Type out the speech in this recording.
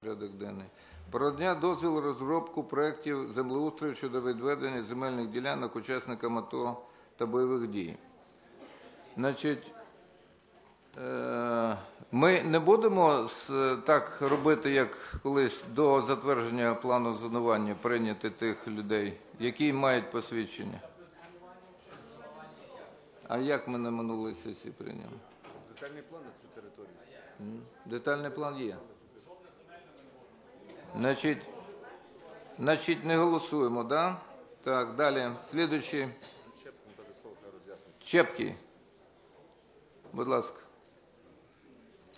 Порядок денний. Про надання дозволу розробку проєктів землеустрою щодо відведення земельних ділянок учасникам АТО та бойових дій. Значить, ми не будемо так робити, як колись до затвердження плану зонування прийняти тих людей, які мають посвідчення. А як ми на минулій сесії прийняли? Детальний план на цю територію. Детальний план є. Значить, не голосуємо, да? Так, далі. Слідуючий. Чепкий. Будь ласка.